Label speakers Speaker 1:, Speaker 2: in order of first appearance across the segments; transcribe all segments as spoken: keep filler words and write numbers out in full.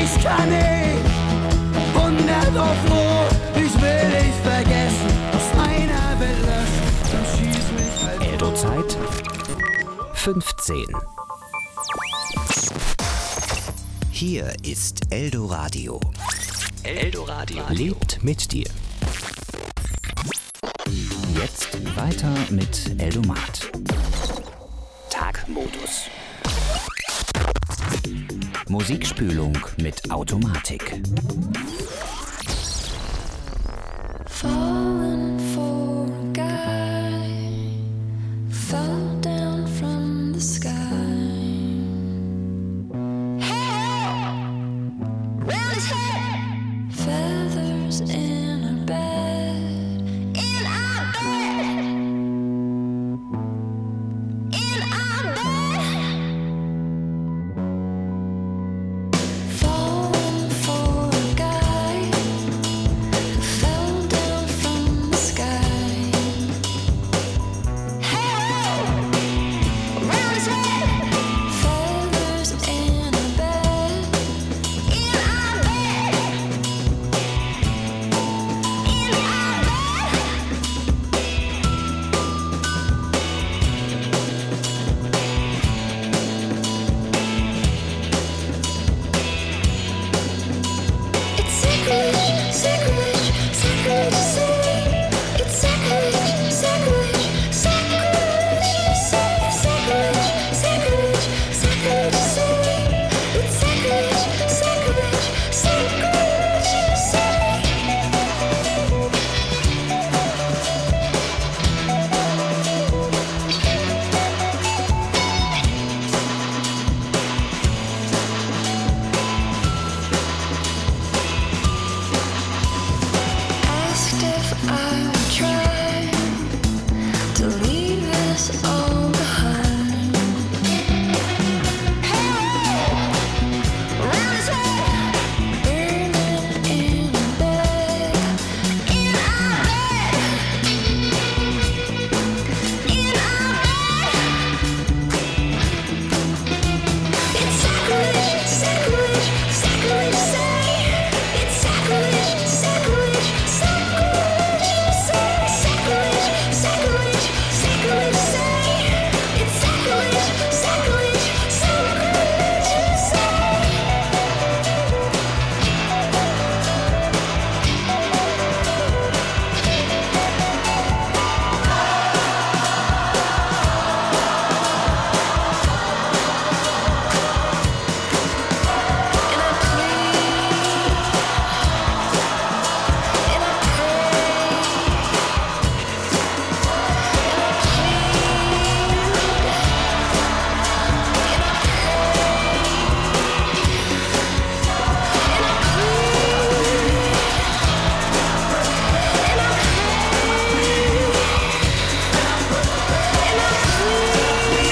Speaker 1: ich kann ich, hundert auf froh, ich will dich vergessen, aus meiner Welt löschen, dann schieß mich halt.
Speaker 2: Eldo-Zeit fünfzehn. Hier ist Eldoradio. Eldoradio lebt mit dir. Jetzt weiter mit Eldomat. Tagmodus. Musikspülung mit Automatik.
Speaker 3: Falling for a guy, fell down from the sky. Hey, round his head, feathers in our bed, in our bed, in our bed. Falling for a guy, fell down from the sky. Hey, round his head, feathers in our bed, in our bed, in our It's sacrilege, sacrilege, sacrilege to say. It's sacrilege, sacrilege, sacrilege to say. Sacrilege, sacrilege, sacrilege to say. It's sacrilege, sacrilege, sacrilege to say. Asked if I would try to leave this all behind. Hey, round his head, burning in a bed, in our bed, in our bed. It's sacrilege, sacrilege, sacrilege to say. It's sacrilege, sacrilege, sacrilege to say. Sacrilege, sacrilege, sacrilege to say. It's sacrilege, sacrilege, sacrilege to say. And I plead, and I pray, and I plead, and I pray, and I plead, and I pray, and I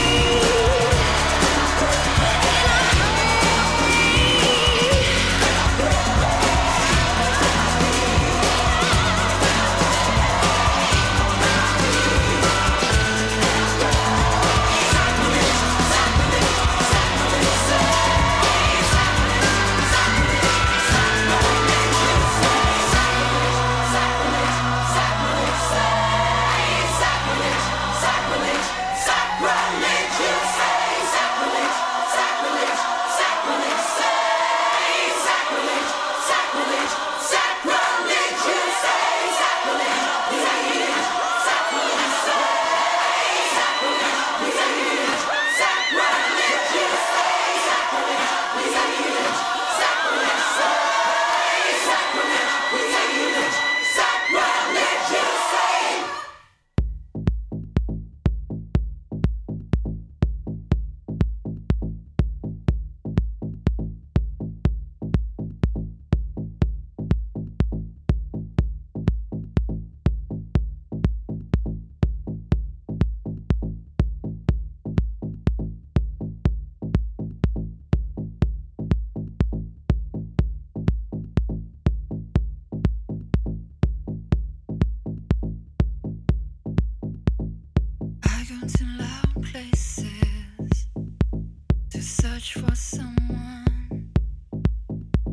Speaker 3: I go to loud places to search for someone.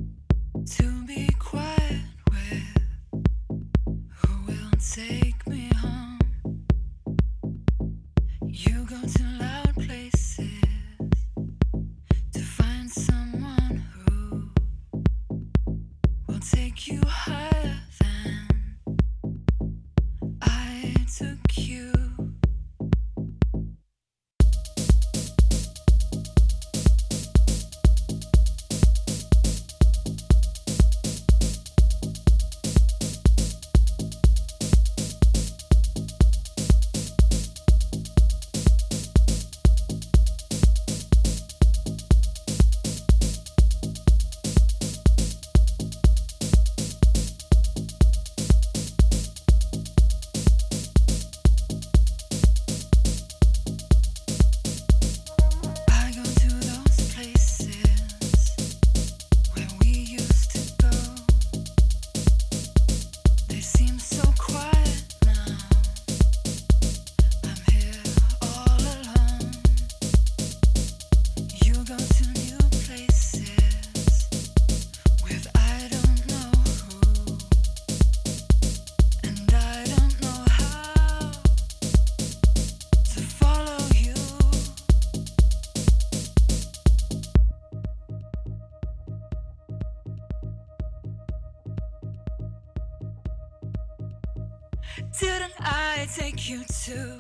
Speaker 4: take you to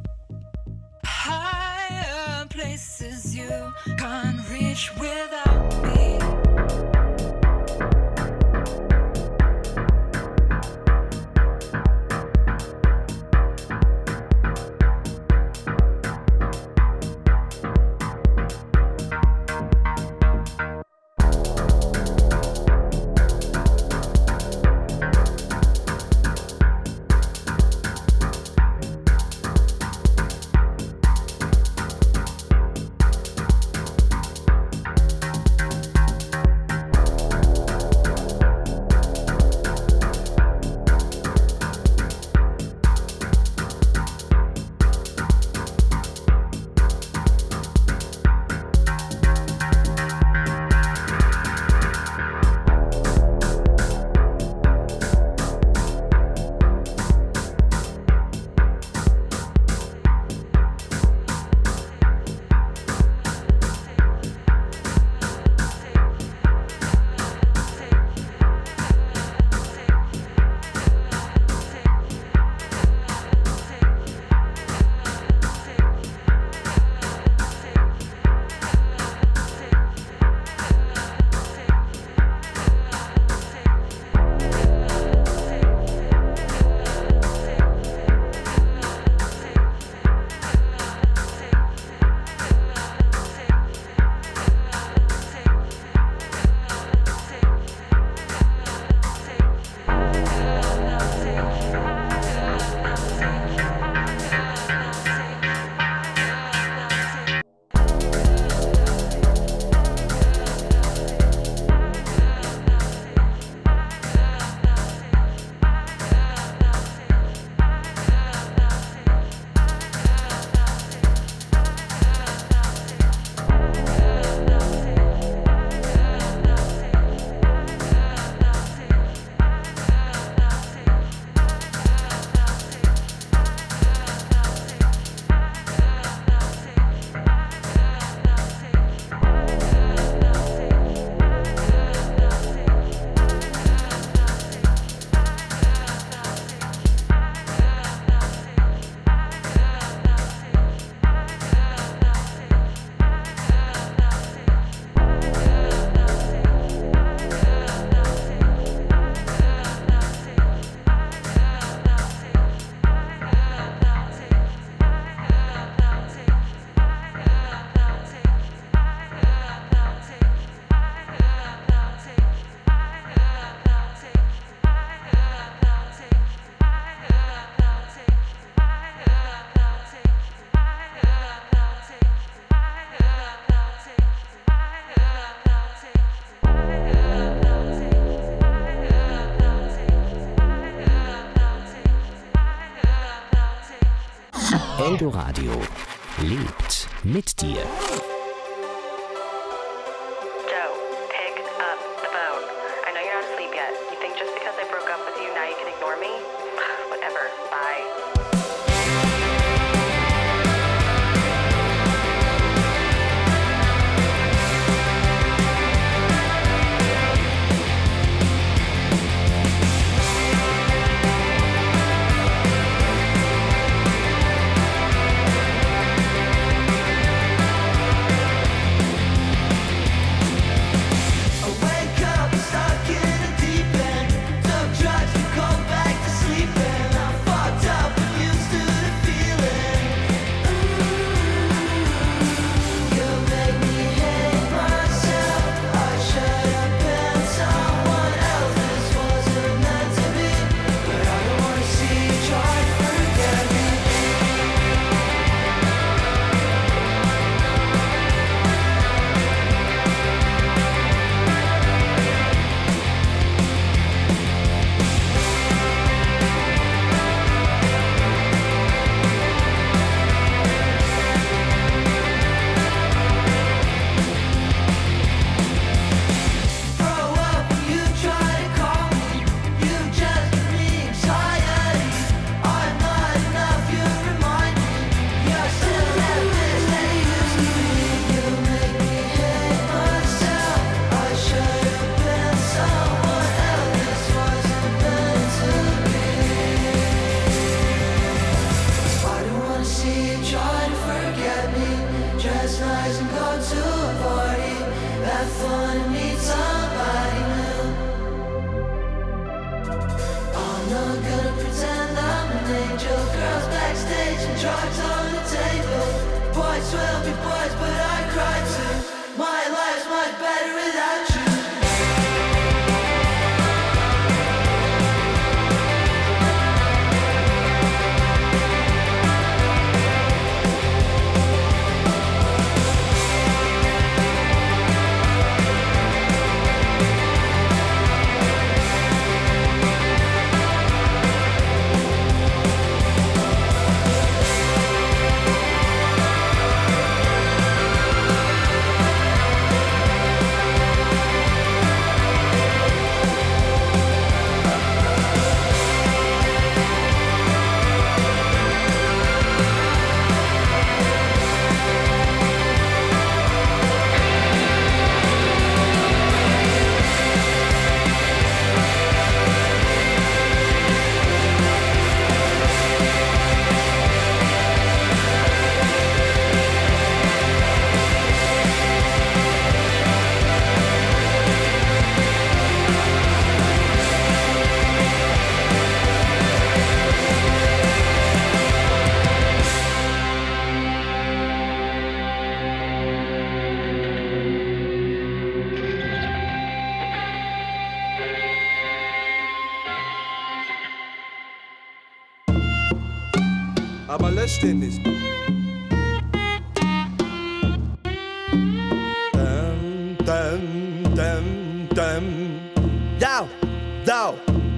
Speaker 4: higher places you can't reach without me.
Speaker 2: Eldoradio lebt mit dir.
Speaker 5: Joe, pick up the phone. I know you're not asleep yet. You think just because I broke up with you, now you can ignore me? Whatever. Bye.
Speaker 1: to a party, have fun and meet somebody new. I'm not gonna pretend I'm an angel. Girls backstage and drugs on the table. Boys will be boys, but I cry too. My life's much better without you.
Speaker 6: Aber löscht den nicht. Dum, dum, dum, dum. Yo, yo.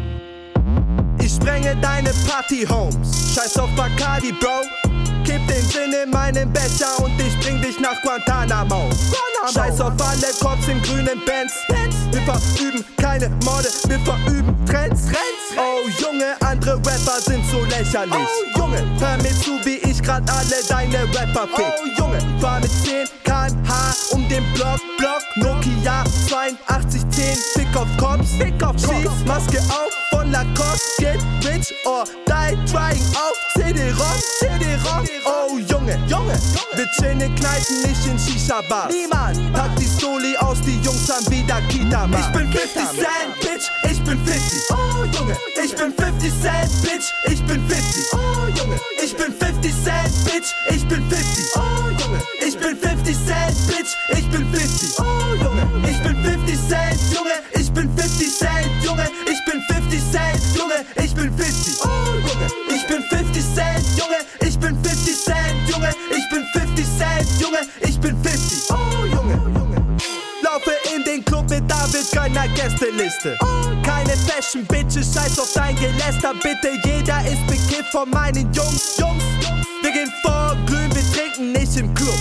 Speaker 6: Ich sprenge deine Party-Homes. Scheiß auf Bacardi, Bro. Kipp den Gin in meinen Becher und ich bring dich nach Guantanamo. Scheiß auf alle Cops in grünen Bands. Wir verüben keine Morde, wir verüben Trends. Oh Junge, andere Rapper sind so lächerlich. Oh Junge, hör mir zu, wie ich grad alle deine Rapper fick. Oh Junge, fahr mit zehn Kilometer pro Stunde um den Block, Block. Nokia zweiundachtzig zehn, Fick auf Cops, Fick auf Cops. Maske auf von Lacoste, get rich or die trying auf C D-Rom, C D-Rom. Oh Junge, Junge, wir chillen in Kneipen, nicht in Shisha-Bars. Niemand pack die Stoli aus, die Jungs haben wieder Kita. Ich bin fifty Cent, Bitch, ich bin fifty. Oh Junge, ich bin fifty Cent, Bitch, ich bin fifty. Oh Junge, ich bin fifty Cent, Bitch, ich bin fifty. Oh Junge, ich bin fifty Cent, Bitch, ich bin fifty. Oh Junge, ich bin fifty Cent, Junge, ich bin fifty Cent, Junge, ich bin fifty Cent, Junge, ich bin fifty. Oh Junge, ich bin fifty Cent, Junge, ich bin fifty Cent, Junge, ich bin fifty Cent, Junge, ich bin fifty. Oh Junge, laufe in den Club mit David keiner Gästeliste. Keine Fashion Bitches, scheiß auf dein Geläster, bitte jeder ist bekifft von meinen Jungs, Jungs. Wir gehen vor glühen, wir trinken nicht im Club.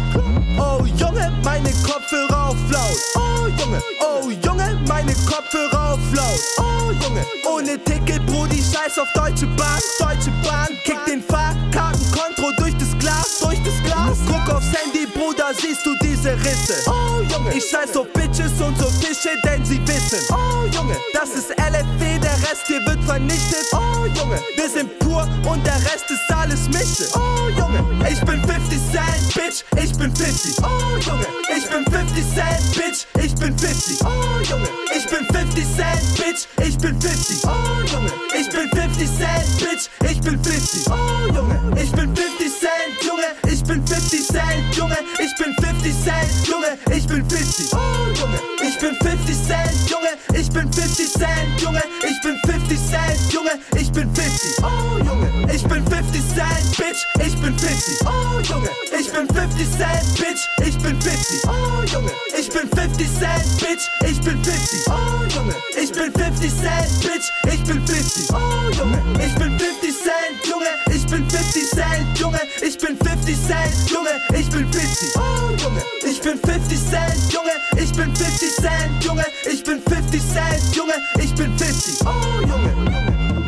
Speaker 6: Oh Junge, meine Kopfhörer auf laut. Oh Junge, oh Junge, meine Kopfhörer auf laut. Oh Junge, ohne Ticket, Brudi, scheiß auf Deutsche Bahn. Deutsche Bahn, kick den Fahrkartenkonto durch das Glas, durch das Glas. Guck aufs Handy, Bruder, siehst du diese Risse. Oh Junge, ich scheiß auf Bitches und so Fische, denn sie wissen. Oh Junge, das ist L F W, der Rest hier wird vernichtet. Oh Junge, wir sind pur und der Rest ist alles Mische. Oh Junge, ich bin fifty Cent, Bitch, ich bin fifty. Oh Junge, ich bin fifty Cent, Bitch, ich bin fifty. Oh Junge, ich bin fifty Cent, Bitch, ich bin fifty. Oh Junge, ich bin fifty Cent, Bitch, ich bin fifty. Oh Junge, ich bin fifty Cent, Junge, ich bin fifty Cent, Junge, ich bin fifty Cent, Junge, ich bin fifty. Oh Junge, ich bin fifty Cent, Junge, ich bin fifty Cent, Junge, ich bin fifty Cent, Junge, ich bin fifty. Oh Junge, ich bin fifty Cent, Bitch, ich bin fifty. Oh Junge, ich bin fifty Cent, Bitch, ich bin fifty. Oh Junge, ich bin fifty Cent, Bitch, ich bin fifty. Oh Junge, ich bin fifty Cent, Bitch, ich bin fifty. Oh Junge, ich bin fifty Cent, Junge, ich bin fifty Cent, Junge, ich bin fifty Cent, Junge, ich bin fifty. Oh Junge, ich bin fifty Cent, Junge, ich bin fifty Cent, Junge, ich bin fifty Cent, Junge, ich bin fifty. Oh Junge.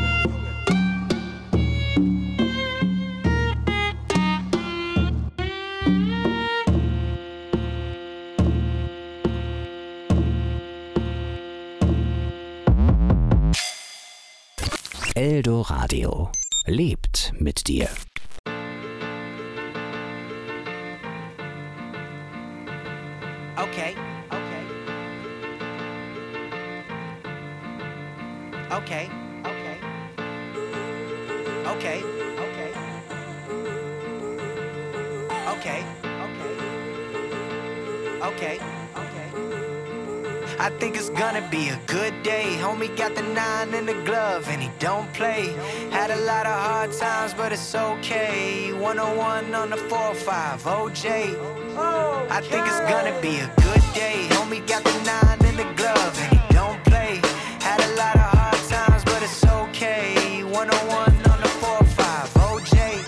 Speaker 2: Eldoradio lebt mit dir.
Speaker 7: Okay, okay. Okay, okay. Okay, okay. Okay, okay. Okay, okay. I think it's gonna be a good day. Homie got the nine in the glove and he don't play. Had a lot of hard times, but it's okay. one oh one on the four five, O J. I think it's gonna be a good day. Homie got the nine in the glove and he don't play. Had a lot of hard times, but it's okay. one oh one on the four five, O J.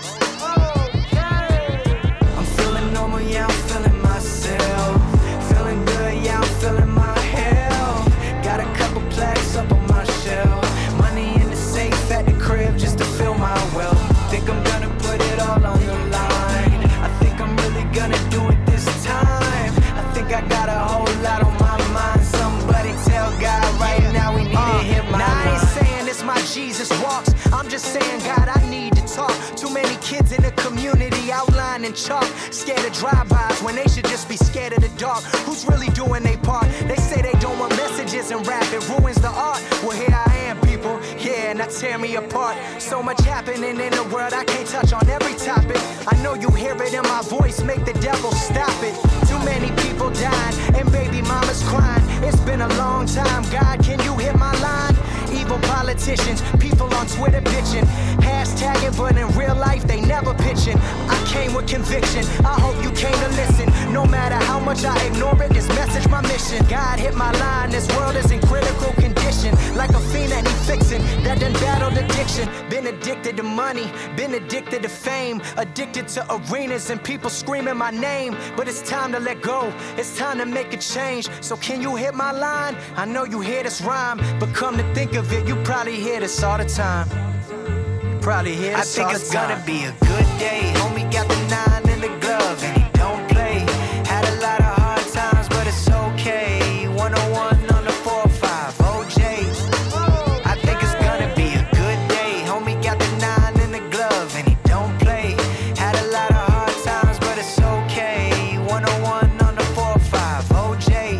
Speaker 7: I'm feeling normal, yeah, I'm feeling myself. Feeling good, yeah, I'm feeling my health. Got a couple plaques up on my shelf. Money in the safe at the crib just to fill my wealth. Think I'm gonna put it all on the line. I think I'm really gonna do it this time. I think I got a whole lot on my mind. Somebody tell God right now we need uh, to hit my now line. I ain't saying it's my Jesus walks. I'm just saying, God, I need to talk. Too many kids in the community outlining chalk. Scared of drive-bys when they should just be scared of the dark. Who's really doing their part? They say they don't want messages and rap. It ruins the art. Well, here I am, people. Yeah, now tear me apart. So much happening in the world, I can't touch on every topic. I know you hear it in my voice. Make the devil stop it. Too many people dying and baby mamas crying. It's been a long time. God, can you hit my line? Evil politicians, people on Twitter bitching, hashtagging, but in real life they never pitching. I came with conviction, I hope you came to listen. No matter how much I ignore it, this message my mission. God hit my line, this world is in critical condition. Like a fiend that he fixing, that done battled addiction. Been addicted to money, been addicted to fame. Addicted to arenas and people screaming my name. But it's time to let go, it's time to make a change. So can you hit my line? I know you hear this rhyme, but come to think of it, you probably hear this all the time. Probably hear this all the time. I think it's gonna be a good day. Homie got the nine in the glove and he don't play. Had a lot of hard times, but it's okay. one oh one on the four five, O J. I think it's gonna be a good day. Homie got the nine in the glove and he don't play. Had a lot of hard times, but it's okay. one oh one on the four five, O J.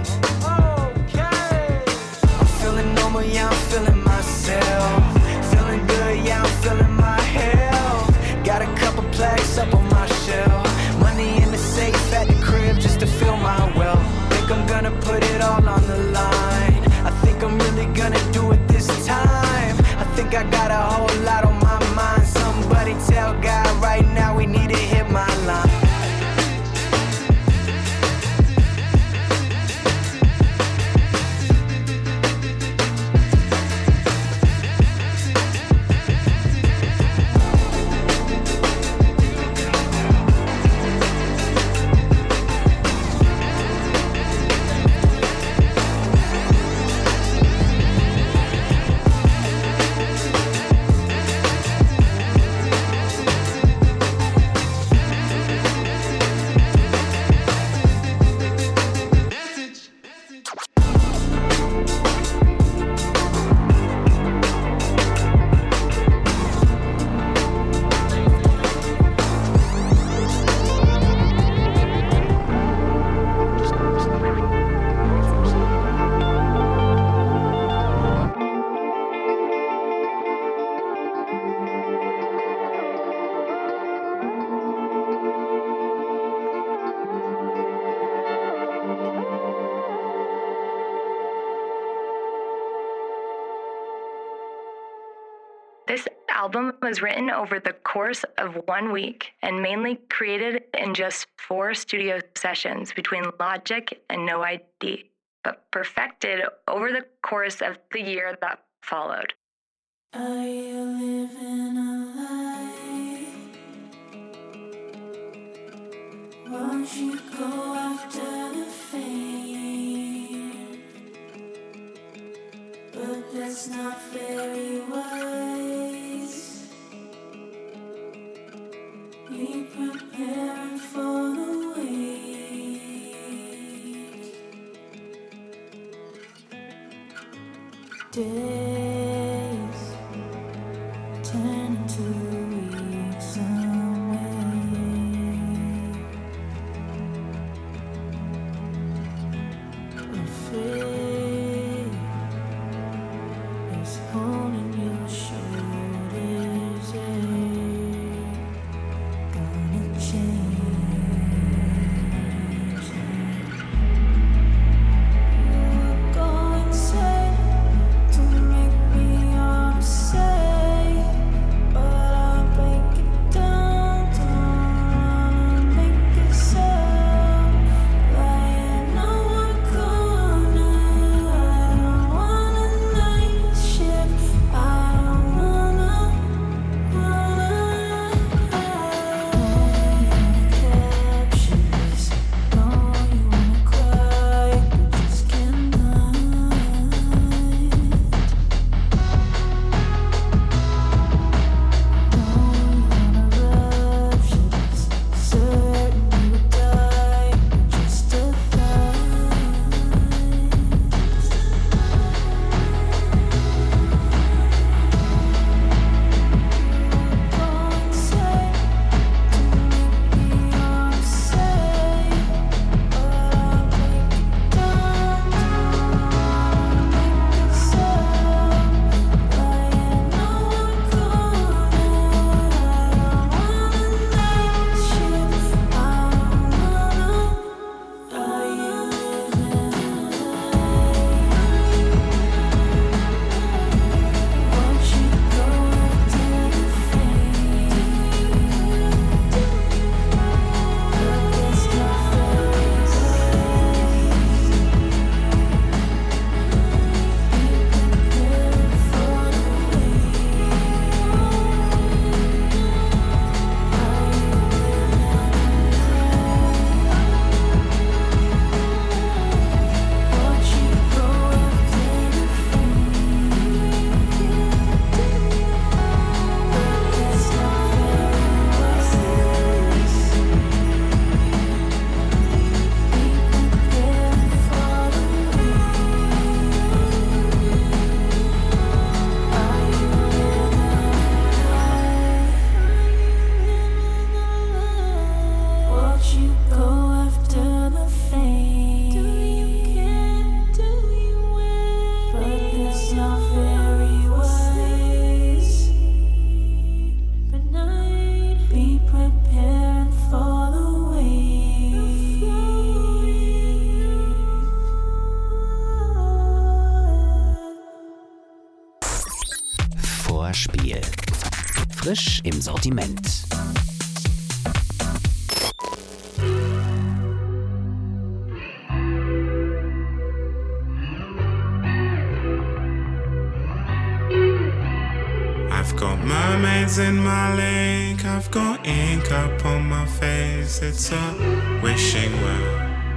Speaker 7: I'm feeling normal, yeah, I'm feeling myself. Feeling good, yeah, I'm feeling my health. Got a couple plaques up on my shelf. Money in the safe at the crib just to fill my wealth. Think I'm gonna put it all on the line. I think I'm really gonna do it this time. I think I got a whole lot on my mind. Somebody tell God right now we need to hit my line.
Speaker 5: This album was written over the course of one week and mainly created in just four studio sessions between Logic and No I D, but perfected over the course of the year that followed.
Speaker 1: Are you living a lie? Won't you go after the fame? But that's not very wise. Be prepared for the wait. Days turn into weeks some way.
Speaker 2: Frisch im Sortiment.
Speaker 8: I've got mermaids in my lake, I've got ink up on my face, it's a wishing well.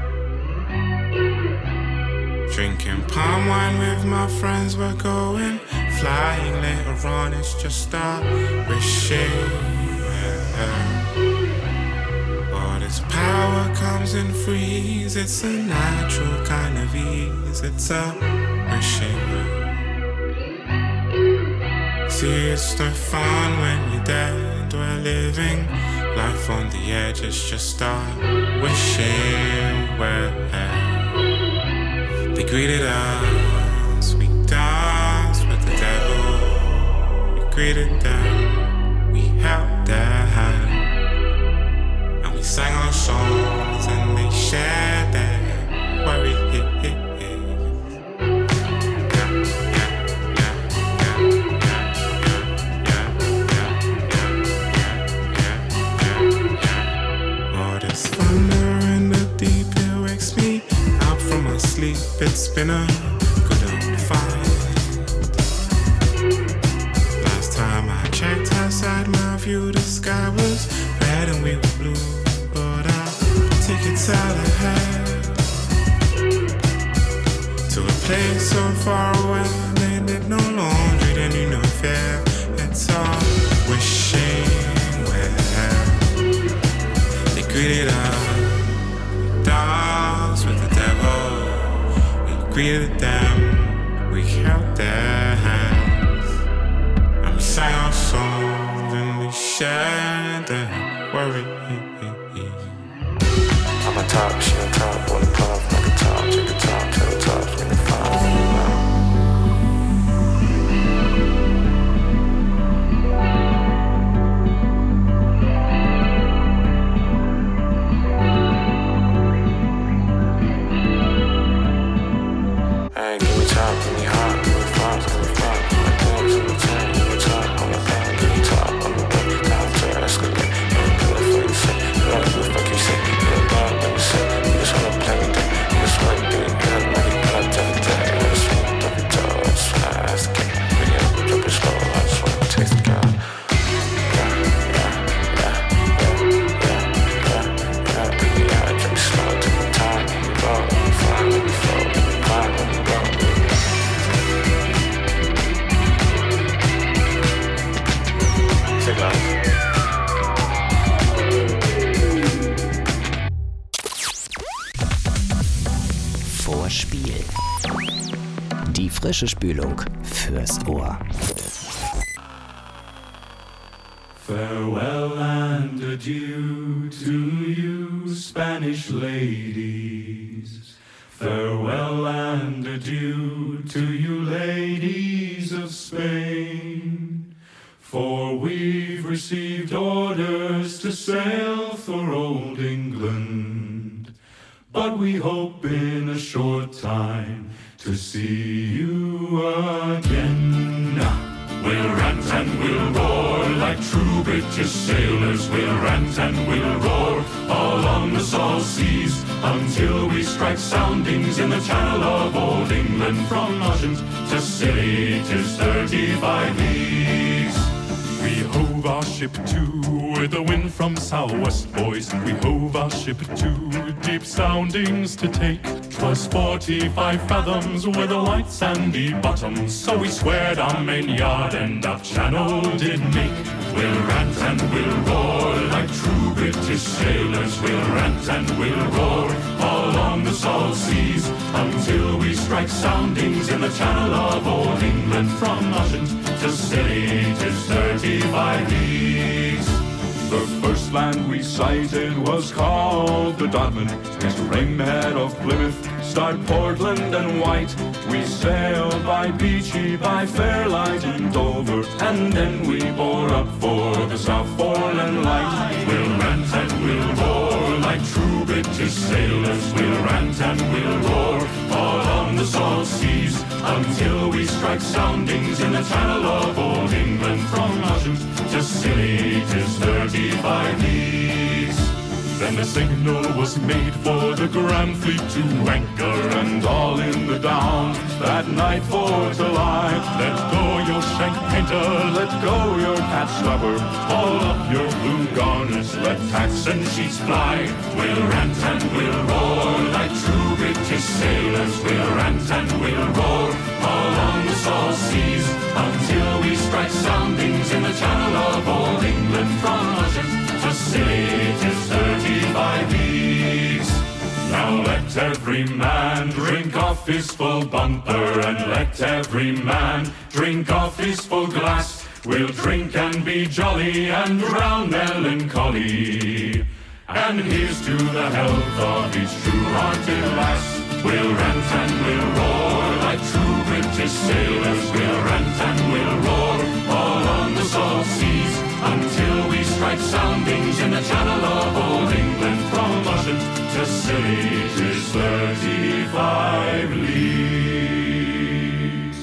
Speaker 8: Drinking palm wine with my friends, we're going flying later on, it's just a wishing well. But its power comes in freeze, it's a natural kind of ease, it's a wishing well. See, it's no fun when you're dead. We're living life on the edge. It's just our wishing well. They greeted us. We danced with the devil. We greeted them. We held their hand. And we sang our songs and they shared their worry. Sleep, it's been a good old fight. Last time I checked outside my view, the sky was red and we were blue. But I'll take it out ahead to a place so far away. They did no laundry, they knew no fear. It's all wishing well. They greeted us, danced with the devil. Greeted them, we held their hands, and we sang our songs and we shared their worry.
Speaker 9: I'm on top, she on top, wanna pop like a top, take a top, to the top, make it fine.
Speaker 2: Vorspiel. Die frische Spülung fürs Ohr.
Speaker 10: Farewell and adieu to you, Spanish ladies. Farewell and adieu to you, ladies of Spain. For we've received orders to sail for old England. But we hope in a short time to see you again. We'll rant and we'll roar like true British sailors. We'll rant and we'll roar all on the salt seas until we strike soundings in the channel of old England. From Oceans to Scilly, 'tis thirty-five leagues. We hove our ship to with the wind from southwest, boys. We hove our ship to deep soundings to take. 'Twas forty-five fathoms with a white sandy bottom, so we squared our main yard and up channel did make. We'll rant and we'll roar like true British sailors. We'll rant and we'll roar all on the salt seas until we strike soundings in the channel of old England. From Oceans to Scilly, 'tis thirty-five leagues. The first land we sighted was called the Dodman. Next to Ringhead of Plymouth, start Portland and White. We sailed by Beachy, by Fairlight and Dover, and then we bore up for the South Foreland Light. We'll rant and we'll roar like true British sailors. We'll rant and we'll roar all on the salt seas until we strike soundings in the channel of old England. From Oceans 'tis silly, 'tis thirty-five leagues. Then the signal was made for the Grand Fleet to anchor, and all in the Downs that night for to lie. Let go your shank painter, let go your cat stopper, haul up your blue garners, let tacks and sheets fly. We'll rant and we'll roar like true British sailors. We'll rant and we'll roar along the salt seas until we strike soundings in the channel of old England from Ushant to Scilly, 'tis thirty-five leagues. Now let every man drink off his full bumper, and let every man drink off his full glass. We'll drink and be jolly and drown melancholy. And here's to the health of each true-hearted lass. We'll rant and we'll roar like true British sailors. We'll rant and we'll roar all on the salt seas until we strike soundings in the channel of old England from Ushant to Scilly, 'tis thirty-five leagues.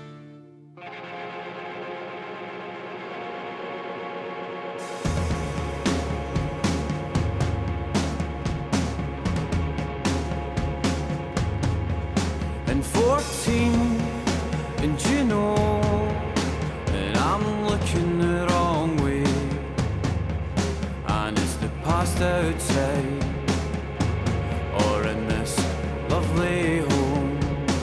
Speaker 7: And fourteen, and you know that I'm looking the wrong way, and it's the past outside or in this lovely home.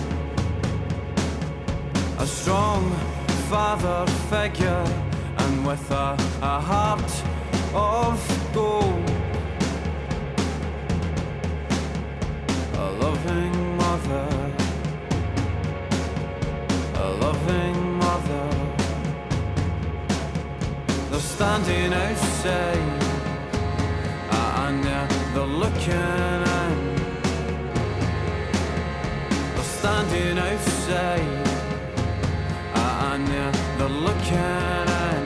Speaker 7: A strong father figure, and with a, a heart of gold. A loving mother, a loving mother. They're standing outside and they're, they're looking in. They're standing outside and they're, they're looking in.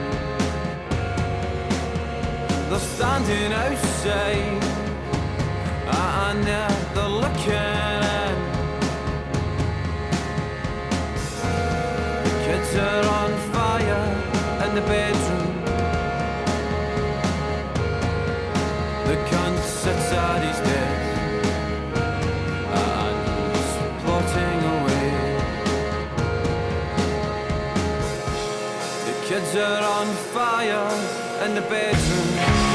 Speaker 7: They're standing outside and they're, they're looking in. The kids are on fire in the bedroom. The cunt sits at his desk and he's plotting away. The kids are on fire in the bedroom.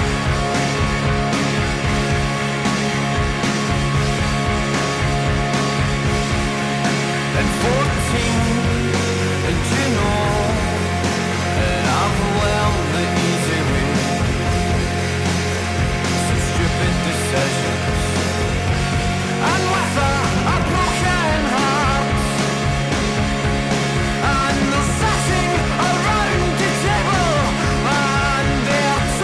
Speaker 7: And fourteen, and you know that I've learned the easy way. Some stupid decisions, and with a, a broken heart, and they're sitting around the table, and they're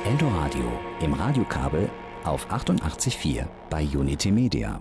Speaker 2: Eldoradio im Radiokabel auf achtundachtzig Komma vier bei Unity Media.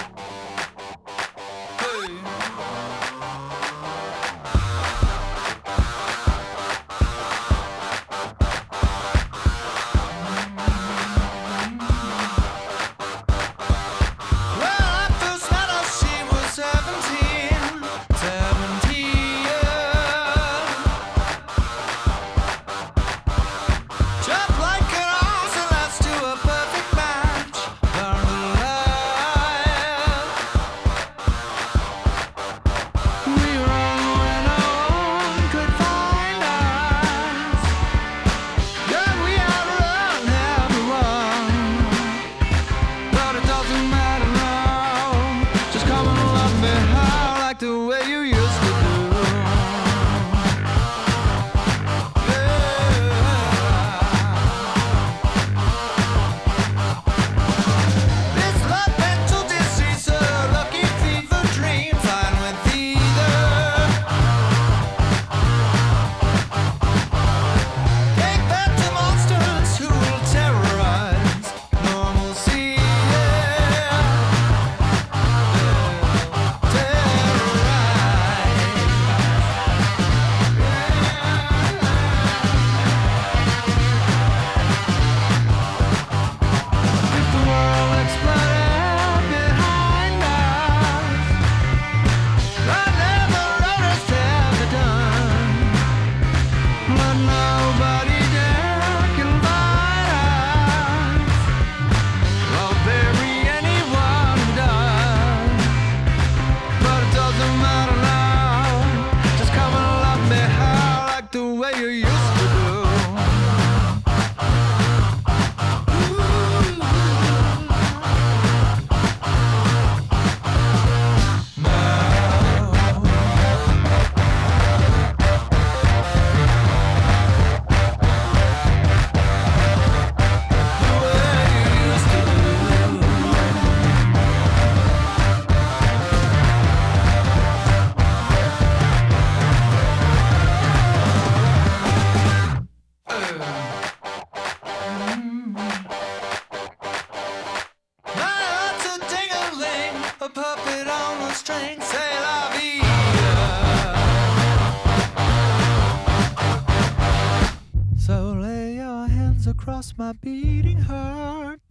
Speaker 11: across my beating heart.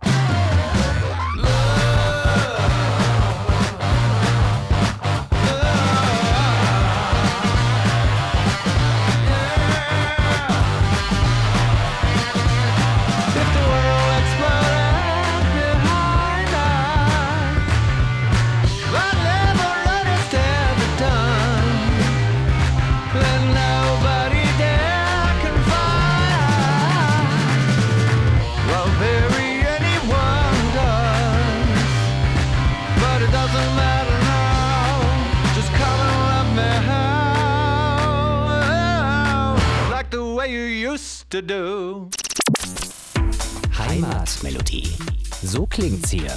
Speaker 11: To do.
Speaker 2: Heimatmelodie. So klingt's hier.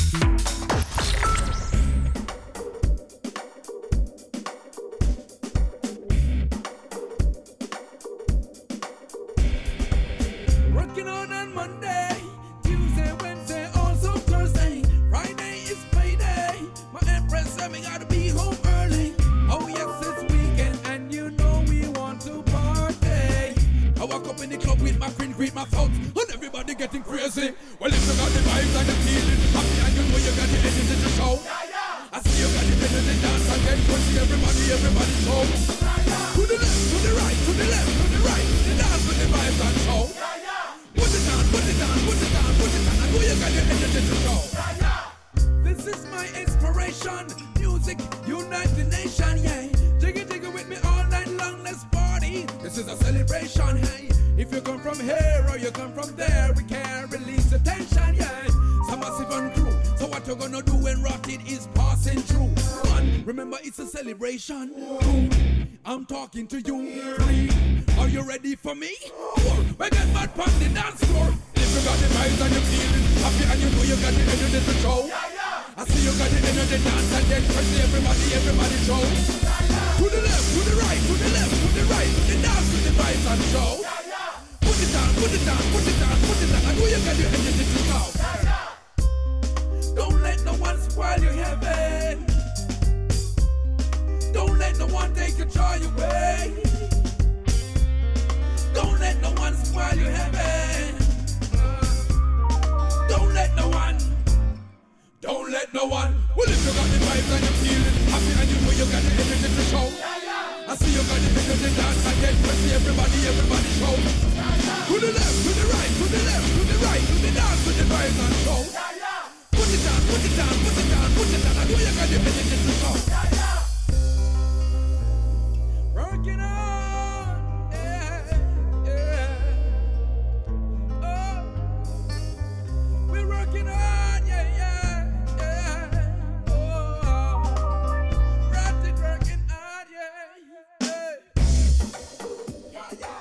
Speaker 12: Working on on Monday, Tuesday, Wednesday, also Thursday. Friday is payday. My empress said me gotta be home early. Oh yes, it's weekend and you know we want to party. I walk up in the club with my friend, greet my thoughts, and everybody getting crazy. Well, if you got the vibes and the feeling, happy and you know you got the energy to show. I see you got the energy to dance and get crazy. Everybody, everybody show. To the left, to the right, to the left, to the right. The dance with the vibes and show. Put it down, put it down, put it down, put it down. I know you got the energy to show. This is my inspiration. Music unite the nation, yeah. Jiggy jiggy with me all night long, let's party. This is a celebration, hey. If you come from here or you come from there, we can't release the tension, yeah. Some massive and crew. So what you gonna do when rotted is passing through? One, remember it's a celebration. Two, I'm talking to you. Three, are you ready for me? Four, we get mad on the dance floor. If you got the vibes and you feeling happy and you know you got the energy to show. I see you got the energy to dance and then crazy. Everybody, everybody show. To the left, to the right, to the left, to the right. The dance with the vibes and show. Put it down, put it down, put it down, vibes and show. Put it down, put it down, put it down, put it down. I know you got the energy to show. Working on, yeah, yeah. Oh, we're working on, yeah, yeah, yeah. Oh, right it working on, yeah, yeah. Yeah, yeah.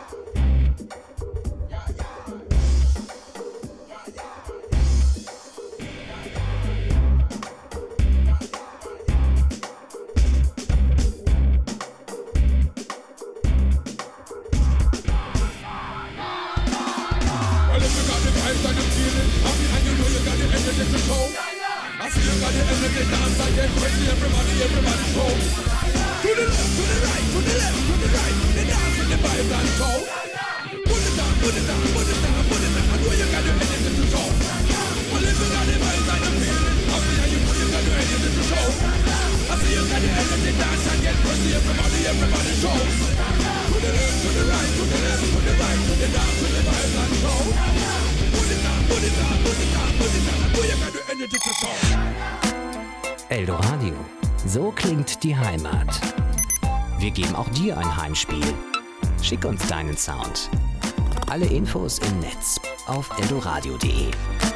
Speaker 12: I see you got the energy dance and get crazy, everybody, everybody show. To the left, to the right, to the left, to the right, the dance with the vibes and show. Put it down, put it down, put it down, put it down. I know you got the energy to show. Well, if you got the vibes and the feeling, I see you know you got the energy to show. I see you got the energy dance and get crazy, everybody, everybody show. To the left, to the right, to the left, to the right, the dance with the vibes and show. Put it down, put it down, put it down, put it down. I know you got the energy to show.
Speaker 2: Eldoradio. So klingt die Heimat. Wir geben auch dir ein Heimspiel. Schick uns deinen Sound. Alle Infos im Netz auf eldoradio punkt de.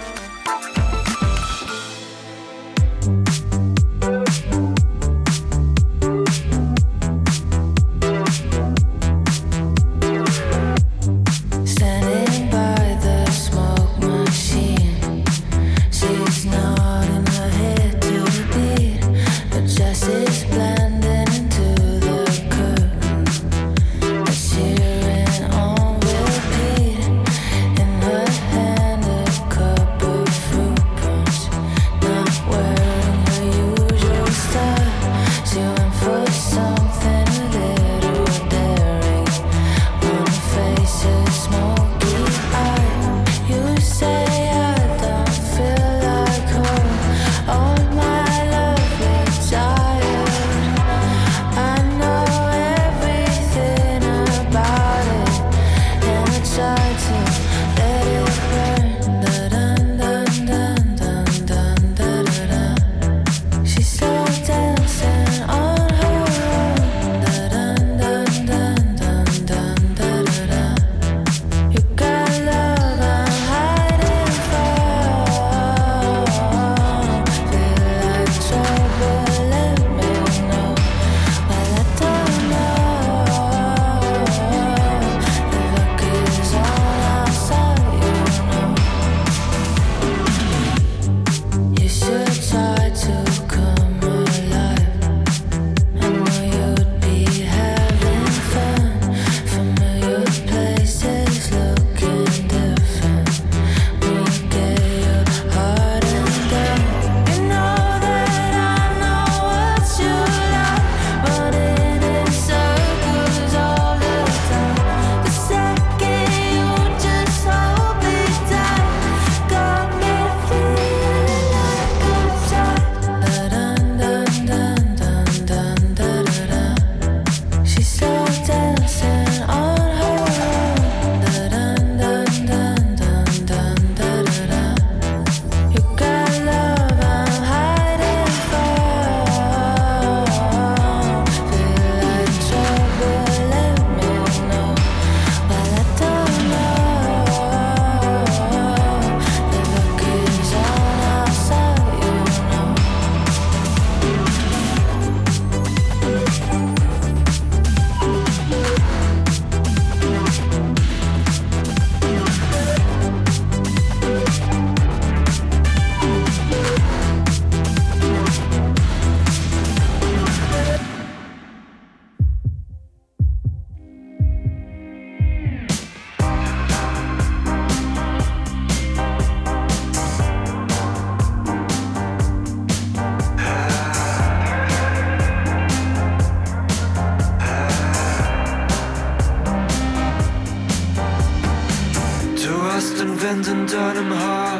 Speaker 13: Wind in deinem Haar,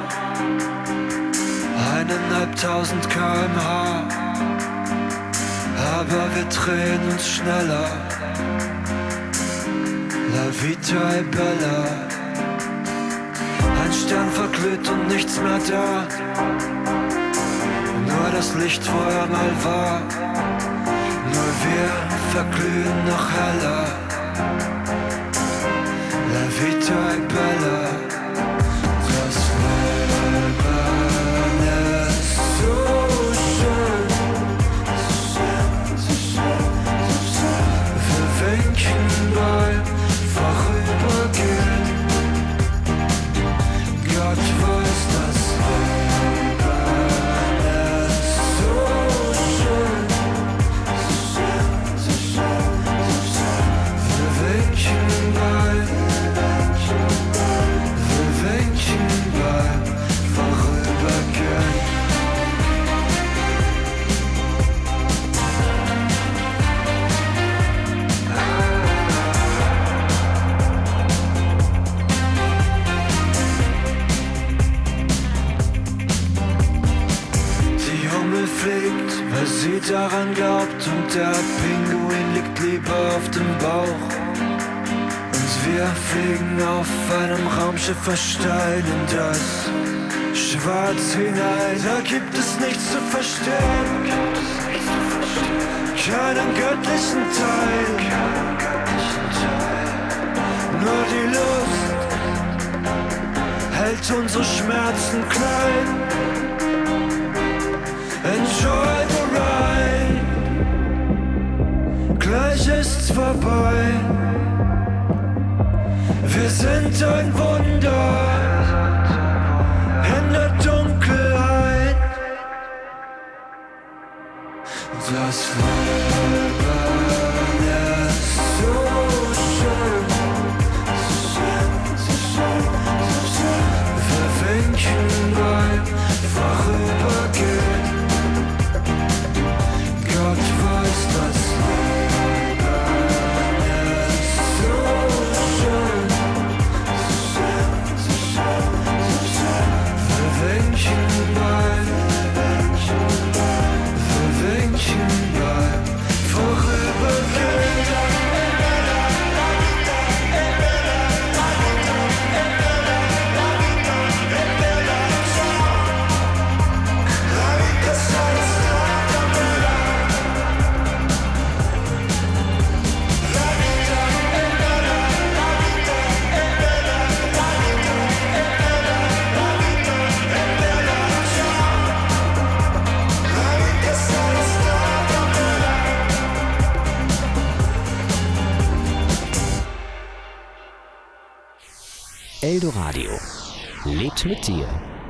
Speaker 13: eineinhalbtausend Kilometer pro Stunde, aber wir drehen uns schneller. La vita è bella, ein Stern verglüht und nichts mehr da. Nur das Licht, wo er mal war. Nur wir verglühen noch heller. La vita è bella. Das Leben ist so schön. Wir winken beim Vorübergehen. Gott weiß, das Leben ist so schön. Wir winken beim, wir winken beim Vorübergehen. Die Hummel fliegt, weil sie daran glaubt, und der Pinguin liegt lieber auf dem Bauch. Und wir fliegen auf einem Raumschiff versteilen in das Schwarz hinein. Da gibt es nichts zu verstehen, keinen göttlichen Teil, nur die Lust hält unsere Schmerzen klein. Enjoy the ride, gleich ist's vorbei. Wir sind ein Wunder in der Dunkelheit. Das Leben ist so schön. Wir winken beim Vorübergehen. Gott weiß, das Leben ist so schön. Wir winken beim, wir winken beim Vorübergehen.
Speaker 2: Eldoradio lebt mit dir.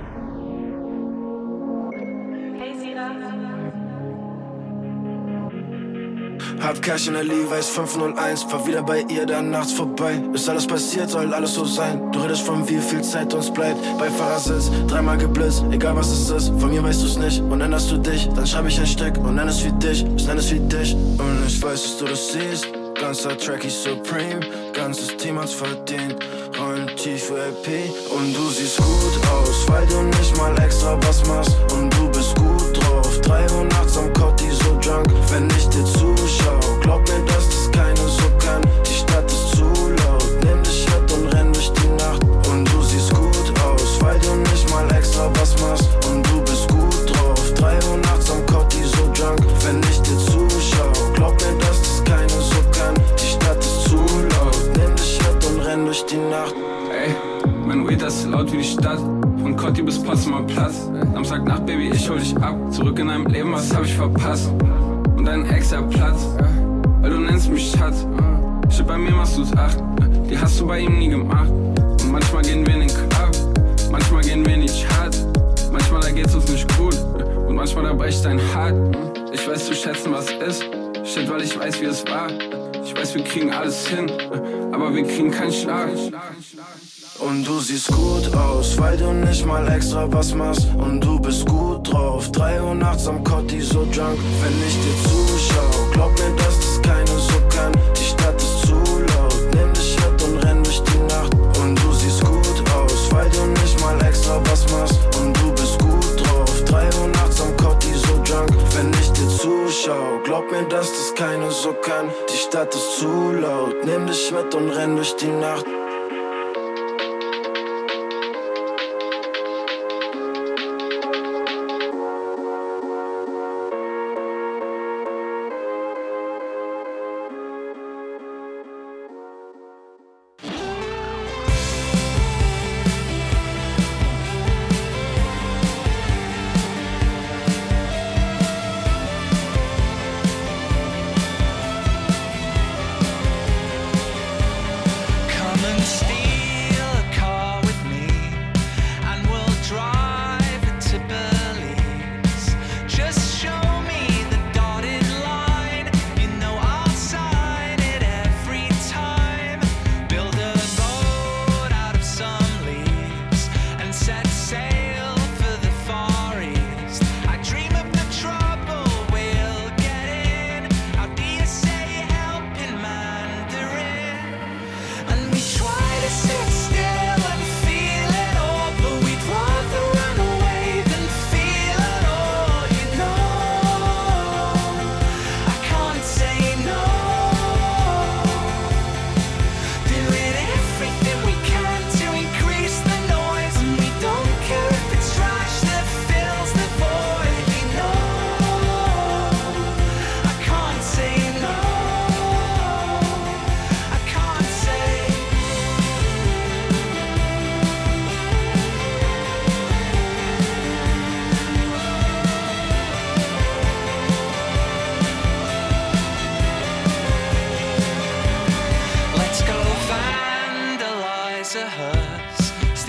Speaker 14: Hab Cash in der Levi's fünf null eins, fahr wieder bei ihr dann nachts vorbei. Ist alles passiert, soll alles so sein. Du redest von wie viel Zeit uns bleibt. Bei Fahrersitz, dreimal geblitzt, egal was es ist. Von mir weißt du's nicht und erinnerst du dich. Dann schreib ich ein Stück und nenn es wie dich, ich nenn es wie dich. Und ich weiß, dass du das siehst. Ganzer Track ist Supreme, ganzes Team hat's verdient. Rollen tief V I P und du siehst gut aus, weil du nicht mal extra was machst. Und du bist gut drauf, drei Uhr nachts am Cotti so drunk. Wenn ich dir zuschau, glaub mir, dass das keine so kann. Die Stadt ist zu laut, nimm dich mit und renn durch die Nacht. Und du siehst gut aus, weil du nicht mal extra was machst. Und du bist gut drauf, drei Uhr nachts am Cotti so drunk. Wenn ich dir zuschau, glaub mir, dass das keine so kann. Die Stadt ist zu laut, nimm dich mit und renn durch die Nacht.
Speaker 15: Ey, mein Weed ist laut wie die Stadt. Von Cotti bis Potsdamer Platz. Samstagnacht, Baby, ich hol dich ab. Zurück in deinem Leben, was hab ich verpasst? Und dein Ex hat Platz, weil du nennst mich Schatz. Shit, bei mir machst du's acht, die hast du bei ihm nie gemacht. Und manchmal gehen wir in den Club, manchmal gehen wir in die Charts. Manchmal da geht's uns nicht gut und manchmal da bricht dein Hart. Ich weiß zu schätzen, was ist. Shit, weil ich weiß, wie es war. Ich weiß, wir kriegen alles hin, aber wir kriegen keinen Schlag.
Speaker 14: Und du siehst gut aus, weil du nicht mal extra was machst. Und du bist gut drauf, drei Uhr nachts am Cotti so drunk. Wenn ich dir zuschau, glaub mir, dass das keine so kann. Die Stadt ist zu laut, nimm dich mit und renn durch die Nacht. Und du siehst gut aus, weil du nicht mal extra was machst. Und du bist gut drauf, drei Uhr nachts am Cotti so drunk. Wenn ich dir zuschau, glaub mir, dass das keine so kann. Die Stadt ist zu laut, nimm dich mit und renn durch die Nacht.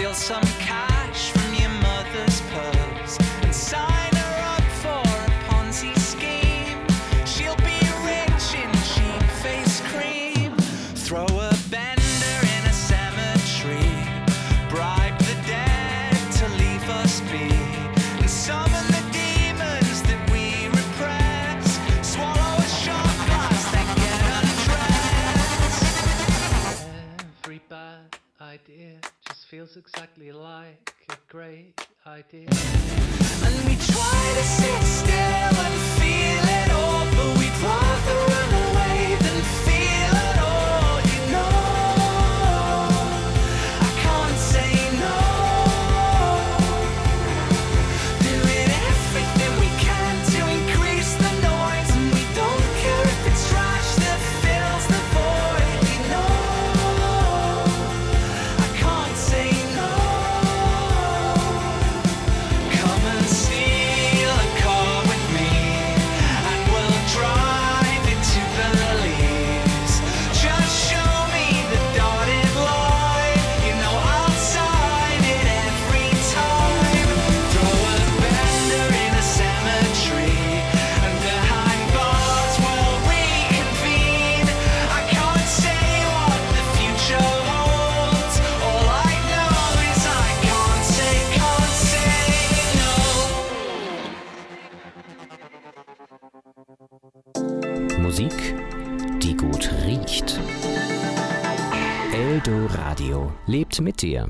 Speaker 16: steal some cash from your mother's purse and sign her up for a Ponzi scheme. She'll be rich in cheap face cream. Throw a bender in a cemetery. Bribe the dead to leave us be. And summon the demons that we repress. Swallow a shot glass, then get undressed.
Speaker 17: Every bad idea just feels exactly like a great idea.
Speaker 16: And we try to sit still and feel it all, but we'd rather run away than feel it all, you know. I can't say no. Doing everything we can to increase the noise, and we don't care if it's trash that fills the void, you know. I can't say no. Come and steal a car with me, and we'll drive it to Belize. Just show me the dotted line, you know I'll sign it every time. Throw a bender in a cemetery, and behind bars we'll reconvene. I can't say what the future holds. All I know is I can't say, can't say no.
Speaker 2: Musik, die gut riecht. Eldoradio lebt mit dir.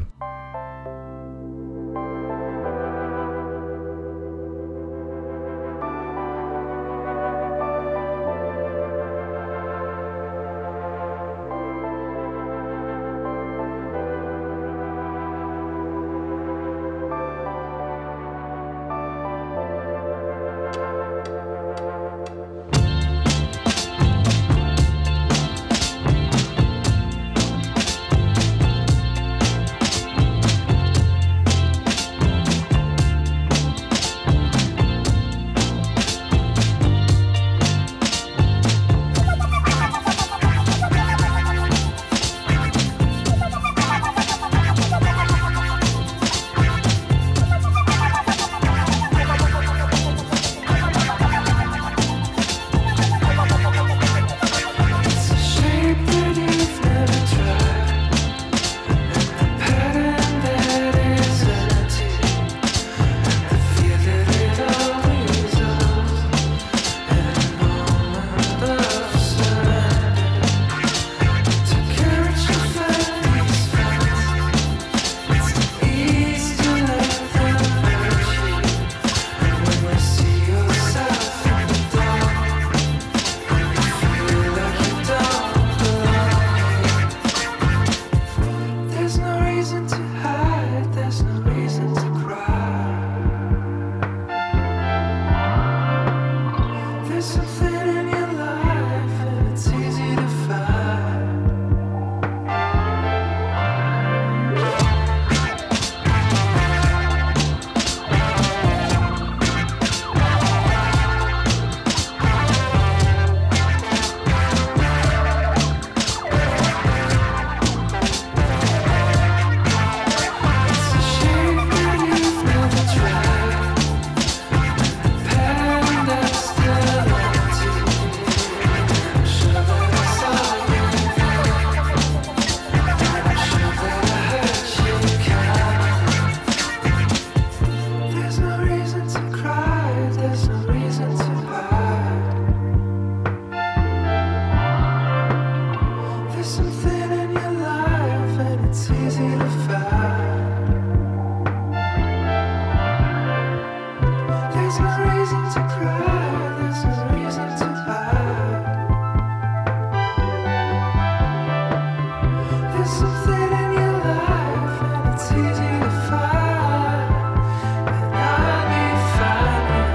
Speaker 3: There's no reason to hide, there's no reason to cry. There's something in your life and it's easy to find. It's a shame that you've never tried. The pattern that's still empty. I'm sure that I saw you there. I'm sure that I heard you kind. There's no reason to cry, there's no reason to hide. There's something in your life and it's easy to find. There's no reason to cry, there's no reason to hide. There's something in your life and it's easy to find. And I'll be finding.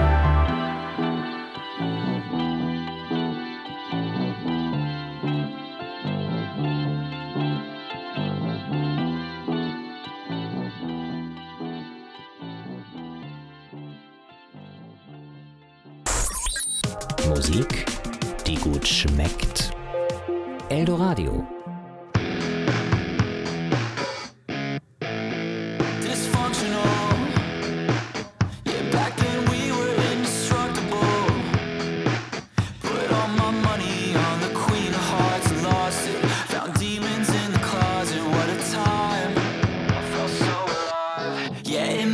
Speaker 2: Musik, die gut schmeckt. Eldoradio.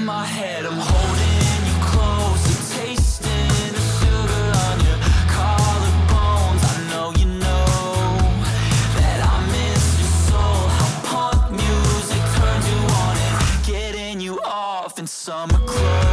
Speaker 16: in my head. I'm holding you close, you're tasting the sugar on your collarbones. I know you know that I miss your soul. How punk music turns you on and getting you off in summer clothes.